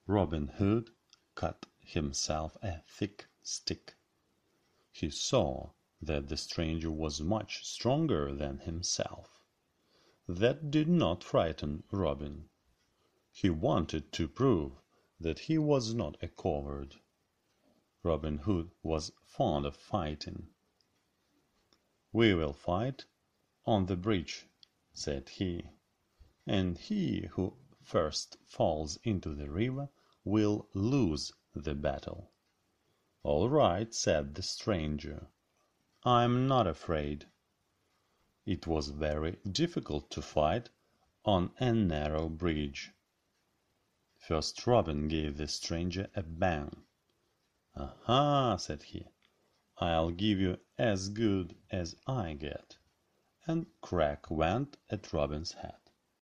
Robin Hood cut himself a thick stick. He saw that the stranger was much stronger than himself. That did not frighten Robin. He wanted to prove that he was not a coward. Robin Hood was fond of fighting. "We will fight on the bridge," said he, "and he who first falls into the river will lose the battle." "All right," said the stranger. "I am not afraid." It was very difficult to fight on a narrow bridge. First Robin gave the stranger a bang. "Aha!" said he, "I'll give you as good as I get." And crack went at Robin's head.